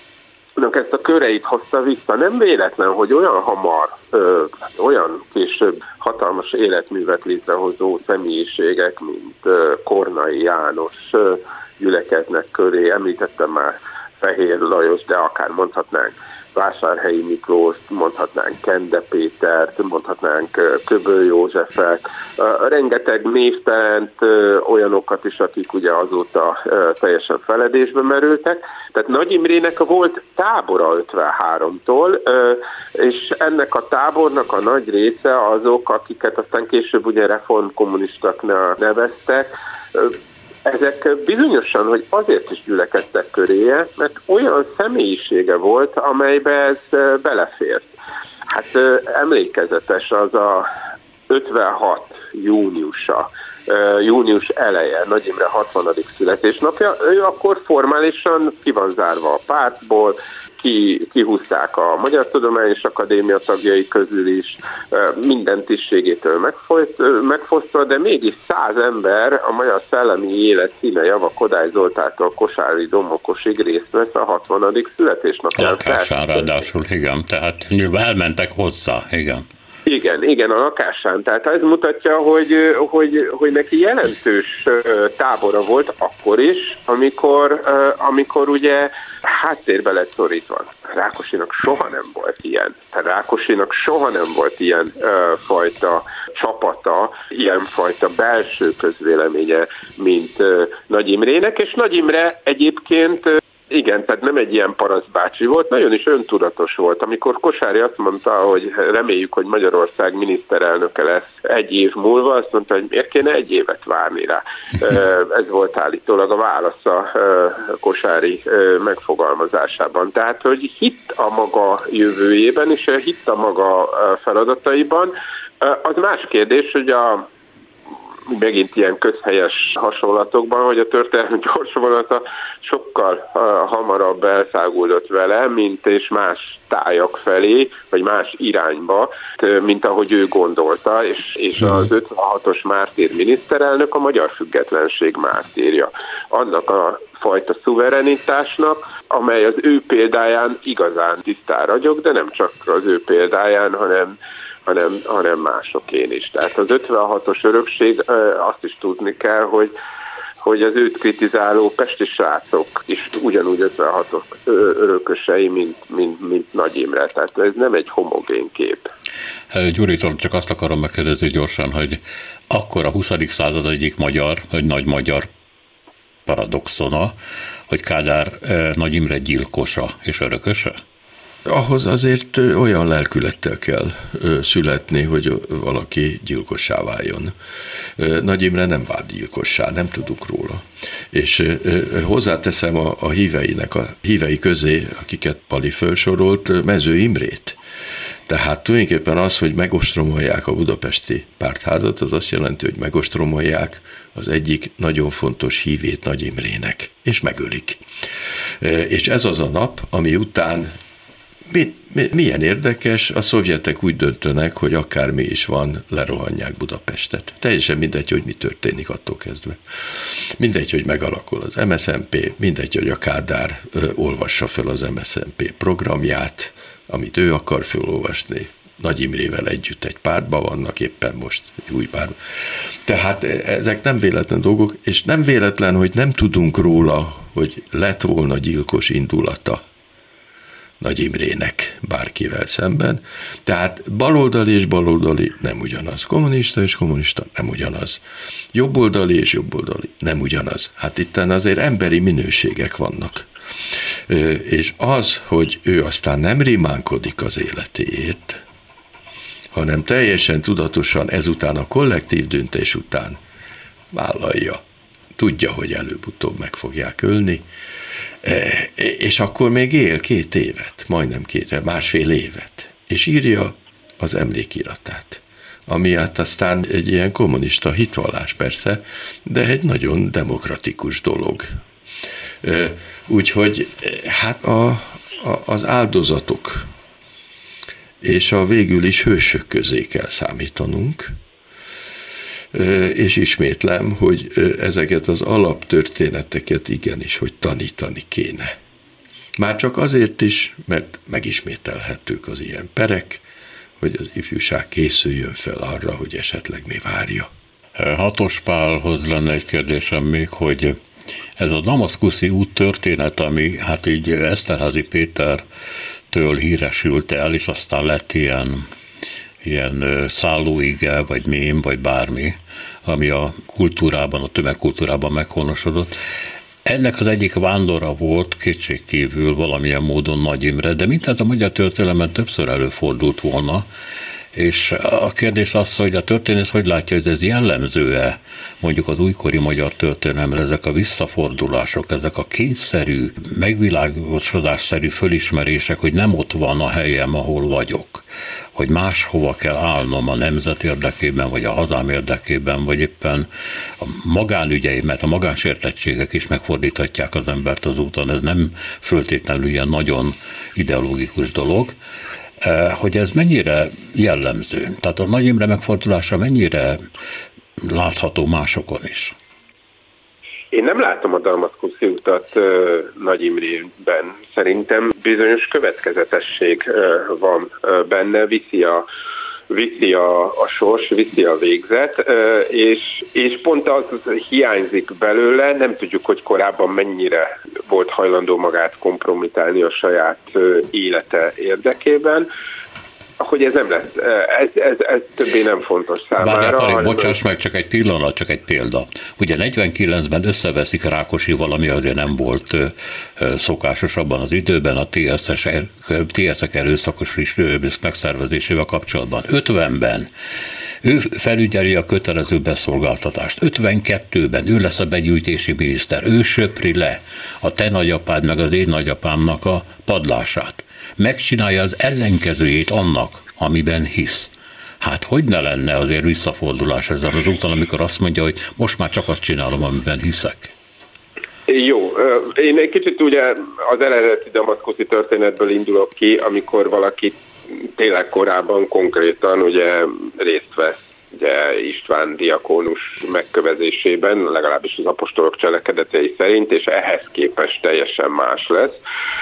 ezt a köreit hozta vissza. Nem véletlen, hogy olyan hamar, ö, olyan később hatalmas életművet létrehozó személyiségek, mint ö, Kornai János, ö, gyülekeznek köré, említettem már Fehér Lajos, de akár mondhatnánk Vásárhelyi Miklóst, mondhatnánk Kende Pétert, mondhatnánk Köböl Józsefet, rengeteg névtelent, olyanokat is, akik ugye azóta teljesen feledésbe merültek. Tehát Nagy Imrének volt tábora ötvenháromtól, és ennek a tábornak a nagy része azok, akiket aztán később ugye reformkommunistaknak neveztek, ezek bizonyosan, hogy azért is gyülekeztek köréje, mert olyan személyisége volt, amelybe ez belefért. Hát emlékezetes az a ötvenhat júniusa, június eleje, Nagy Imre hatvanadik születésnapja. Ő akkor formálisan ki van zárva a pártból, ki, kihúzták a Magyar Tudományos Akadémia tagjai közül is, minden tisztségétől megfosztva, de mégis száz ember a magyar szellemi élet színe java Kodály Zoltántól Kosári Domokosig részt vesz a hatvanadik születésnapján. Lakásán ráadásul, igen, tehát nyilván elmentek hozzá, igen. Igen, igen, a lakásán. Tehát ez mutatja, hogy, hogy, hogy neki jelentős tábora volt akkor is, amikor, amikor ugye háttérbe lett szorítva. Rákosinak soha nem volt ilyen. Tehát Rákosinak soha nem volt ilyen uh, fajta csapata, ilyen fajta belső közvéleménye, mint uh, Nagy Imrének, és Nagy Imre egyébként uh, igen, tehát nem egy ilyen parasztbácsi volt, nagyon is öntudatos volt. Amikor Kosári azt mondta, hogy reméljük, hogy Magyarország miniszterelnöke lesz egy év múlva, azt mondta, hogy miért kéne egy évet várni rá. Ez volt állítólag a válasz a Kosári megfogalmazásában. Tehát, hogy hitt a maga jövőjében, és hitt a maga feladataiban. Az más kérdés, hogy a megint ilyen közhelyes hasonlatokban, hogy a történelmi gyorsvonata sokkal uh, hamarabb elszáguldott vele, mint és más tájak felé, vagy más irányba, mint ahogy ő gondolta, és, és az ötvenhatos mártír miniszterelnök a magyar függetlenség mártírja. Annak a fajta szuverenitásnak, amely az ő példáján igazán tisztán ragyog, de nem csak az ő példáján, hanem hanem, hanem másokén is. Tehát az ötvenhatos örökség, azt is tudni kell, hogy, hogy az őt kritizáló pesti srácok is ugyanúgy ötvenhatos örökösei, mint, mint, mint Nagy Imre. Tehát ez nem egy homogén kép. Gyuritól csak azt akarom megkérdezni gyorsan, hogy akkor a huszadik század egyik magyar, vagy nagy magyar paradoxona, hogy Kádár Nagy Imre gyilkosa és örököse? Ahhoz azért olyan lelkülettel kell születni, hogy valaki gyilkossá váljon. Nagy Imre nem vált gyilkossá, nem tudunk róla. És hozzáteszem a, a híveinek, a hívei közé, akiket Pali felsorolt, Mező Imrét. Tehát tulajdonképpen az, hogy megostromolják a budapesti pártházat, az azt jelenti, hogy megostromolják az egyik nagyon fontos hívét Nagy Imrének, és megölik. És ez az a nap, ami után Mi, mi, milyen érdekes, a szovjetek úgy döntönek, hogy akármi is van, lerohanják Budapestet. Teljesen mindegy, hogy mi történik attól kezdve. Mindegy, hogy megalakul az em es zé en pé, mindegy, hogy a Kádár ö, olvassa fel az em es zé en pé programját, amit ő akar felolvasni. Nagy Imrével együtt egy pártban vannak, éppen most egy új pártban. Tehát ezek nem véletlen dolgok, és nem véletlen, hogy nem tudunk róla, hogy lett volna gyilkos indulata Nagy Imrének bárkivel szemben. Tehát baloldali és baloldali nem ugyanaz. Kommunista és kommunista nem ugyanaz. Jobboldali és jobboldali nem ugyanaz. Hát itten azért emberi minőségek vannak. És az, hogy ő aztán nem rimánkodik az életéért, hanem teljesen tudatosan ezután a kollektív döntés után vállalja. Tudja, hogy előbb-utóbb meg fogják ölni, és akkor még él két évet, majdnem két, másfél évet, és írja az emlékiratát, ami hát aztán egy ilyen kommunista hitvallás persze, de egy nagyon demokratikus dolog. Úgyhogy hát a, a, az áldozatok és a végül is hősök közé kell számítanunk, és ismétlem, hogy ezeket az alaptörténeteket igenis, hogy tanítani kéne. Már csak azért is, mert megismételhetők az ilyen perek, hogy az ifjúság készüljön fel arra, hogy esetleg mi várja. Hatos Pálhoz lenne egy kérdésem még, hogy ez a damaszkuszi út történet, ami hát így Eszterházy Pétertől híresült el, és aztán lett ilyen ilyen szállóige, vagy mém, vagy bármi, ami a kultúrában, a tömegkultúrában meghonosodott. Ennek az egyik vándora volt kétségkívül valamilyen módon Nagy Imre, de mindez a magyar történelemben többször előfordult volna, és a kérdés az, hogy a történész hogy látja, hogy ez jellemző-e mondjuk az újkori magyar történelemre, ezek a visszafordulások, ezek a kényszerű, megvilágosodásszerű fölismerések, hogy nem ott van a helyem, ahol vagyok, hogy máshova kell állnom a nemzet érdekében, vagy a hazám érdekében, vagy éppen a magánügyeimet, a magánsértettségek is megfordíthatják az embert az úton. Ez nem föltétlenül ilyen nagyon ideológikus dolog, hogy ez mennyire jellemző. Tehát a Nagy Imre megfordulása mennyire látható másokon is. Én nem látom a damaszkuszi utat uh, Nagy Imrében. Szerintem bizonyos következetesség uh, van uh, benne, viszi a, viszi a, a sors, viszi a végzet, uh, és, és pont az hiányzik belőle, nem tudjuk, hogy korábban mennyire volt hajlandó magát kompromitálni a saját uh, élete érdekében, hogy ez nem lesz, ez, ez, ez többé nem fontos számára. Várjál, Pali, bocsáss meg, csak egy pillanat, csak egy példa. Ugye negyvenkilencben összeveszik Rákosival, ami azért nem volt szokásos abban az időben, a té es ek erőszakos megszervezésével kapcsolatban. ötvenben ő felügyeli a kötelező beszolgáltatást. ötvenkettőben ő lesz a begyűjtési miniszter. Ő söpri le a te nagyapád meg az én nagyapámnak a padlását. Megcsinálja az ellenkezőjét annak, amiben hisz. Hát hogy ne lenne azért visszafordulás ezen az úton, amikor azt mondja, hogy most már csak azt csinálom, amiben hiszek? Jó, én egy kicsit ugye az eredeti damaszkuszi történetből indulok ki, amikor valaki tényleg korábban konkrétan ugye részt vesz ugye István diakónus megkövezésében, legalábbis az apostolok cselekedetei szerint, és ehhez képest teljesen más lesz.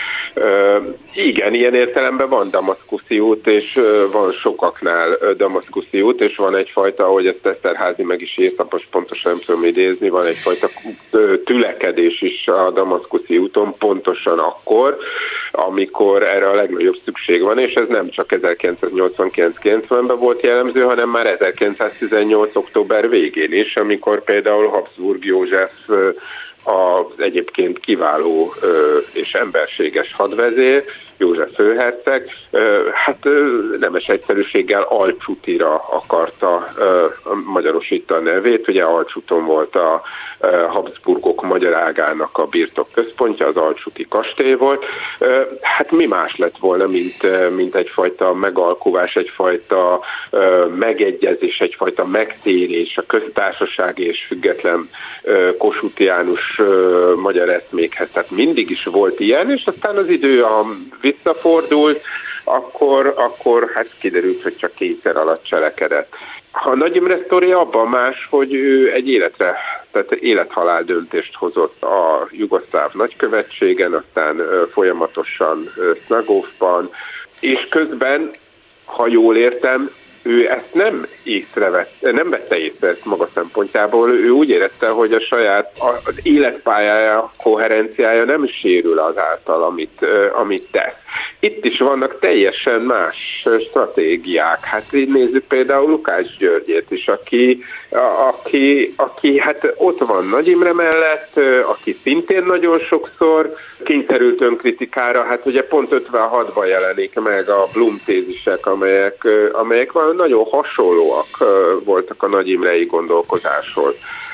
Uh, igen, ilyen értelemben van damaszkuszi út, és uh, van sokaknál uh, damaszkuszi út, és van egyfajta, ahogy ezt Eszterházy meg is írta, most pontosan nem tudom idézni, van egyfajta uh, tülekedés is a damaszkuszi úton, pontosan akkor, amikor erre a legnagyobb szükség van, és ez nem csak ezerkilencszáznyolcvankilenc-kilencvenben volt jellemző, hanem már ezerkilencszáztizennyolc. október végén is, amikor például Habsburg József uh, az egyébként kiváló ö, és emberséges hadvezér, József főherceg, ö, hát ö, nemes egyszerűséggel Alcsutira akarta ö, magyarosítani a nevét. Ugye Alcsúton volt a ö, Habsburgok magyar ágának a birtok központja, az Alcsuti kastély volt. Ö, hát mi más lett volna, mint, mint egyfajta megalkuvás, egyfajta ö, megegyezés, egyfajta megtérés a köztársasági és független ö, kossuth-János ö, magyar eszmékhez. Tehát mindig is volt ilyen, és aztán az idő a visszafordult, akkor, akkor hát kiderült, hogy csak kétszer alatt cselekedett. A Nagy Imre sztori abban más, hogy ő egy életre, tehát élethalál döntést hozott a jugoszláv nagykövetségen, aztán folyamatosan Snagóvban, és közben, ha jól értem, ő ezt nem észrevette, nem vette észre ezt maga szempontjából, ő úgy érezte, hogy a saját az életpályája, koherenciája nem sérül azáltal, amit, amit tesz. Itt is vannak teljesen más stratégiák. Hát így nézzük például Lukács Györgyét is, aki, aki, aki hát ott van Nagy Imre mellett, aki szintén nagyon sokszor kényszerült önkritikára, hát ugye pont ötvenhatban jelenik meg a Blum tézisek, amelyek, amelyek nagyon hasonlóak voltak a Nagy Imrei gondolkozáshoz.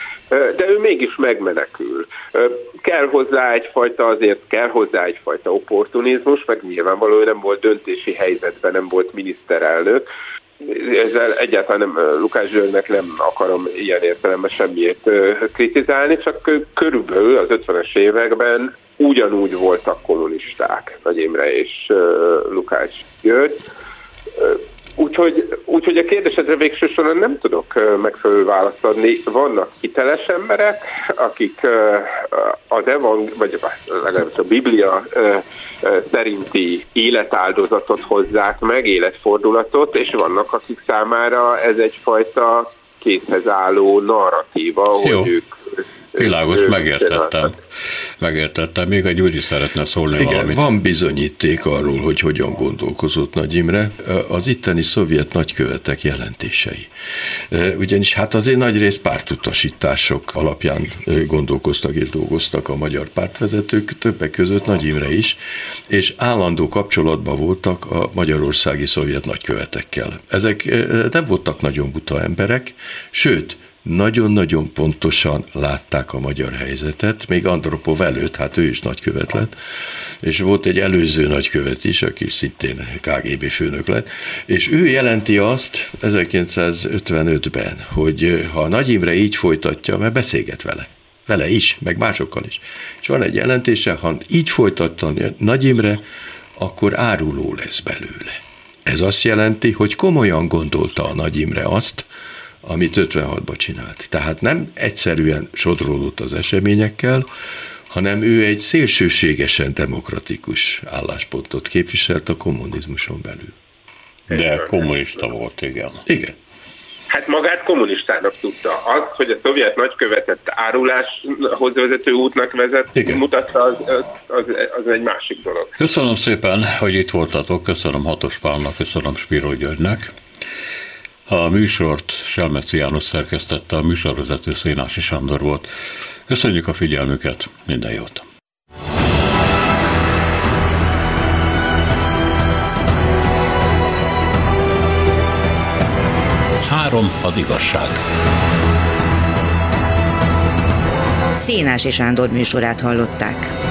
De ő mégis megmenekül. Kell hozzá egyfajta, azért kell hozzá egyfajta opportunizmus, meg nyilvánvalóan nem volt döntési helyzetben, nem volt miniszterelnök. Ezzel egyáltalán nem, Lukács Györgynek nem akarom ilyen értelemben semmiért kritizálni, csak körülbelül az ötvenes években ugyanúgy voltak kommunisták, Nagy Imre és Lukács György. Úgyhogy, úgyhogy a kérdésedre végső soron nem tudok megfelelő választ adni. Vannak hiteles emberek, akik az evang- vagy legalábbis a Biblia szerinti életáldozatot hozzák meg, életfordulatot, és vannak, akik számára ez egyfajta készhez álló narratíva, Jó. hogy ők Világos, megértettem. Megértettem. Még egy úgy is szeretne szólni Igen, valamit. van bizonyíték arról, hogy hogyan gondolkozott Nagy Imre, az itteni szovjet nagykövetek jelentései. Ugyanis hát azért nagyrészt pártutasítások alapján gondolkoztak és dolgoztak a magyar pártvezetők, többek között Nagy Imre is, és állandó kapcsolatban voltak a magyarországi szovjet nagykövetekkel. Ezek nem voltak nagyon buta emberek, sőt, nagyon-nagyon pontosan látták a magyar helyzetet, még Andropov előtt, hát ő is nagykövet lett, és volt egy előző nagykövet is, aki szintén ká gé bé főnök lett, és ő jelenti azt ezerkilencszázötvenötben, hogy ha Nagy Imre így folytatja, mert beszélget vele, vele is, meg másokkal is, és van egy jelentése, ha így folytatta Nagy Imre, akkor áruló lesz belőle. Ez azt jelenti, hogy komolyan gondolta a Nagy Imre azt, amit ötvenhatban csinált. Tehát nem egyszerűen sodródott az eseményekkel, hanem ő egy szélsőségesen demokratikus álláspontot képviselt a kommunizmuson belül. De kommunista volt, igen. Igen. Hát magát kommunistának tudta. Az, hogy a szovjet nagykövetet áruláshoz vezető útnak vezet, igen, mutatta, az, az, az egy másik dolog. Köszönöm szépen, hogy itt voltatok. Köszönöm Hatos Pálnak, köszönöm Spiro Györgynek. A műsort Selmeci János szerkesztette, a műsorvezető Szénási Sándor volt. Köszönjük a figyelmüket, minden jót! Három az igazság. Szénási Sándor műsorát hallották.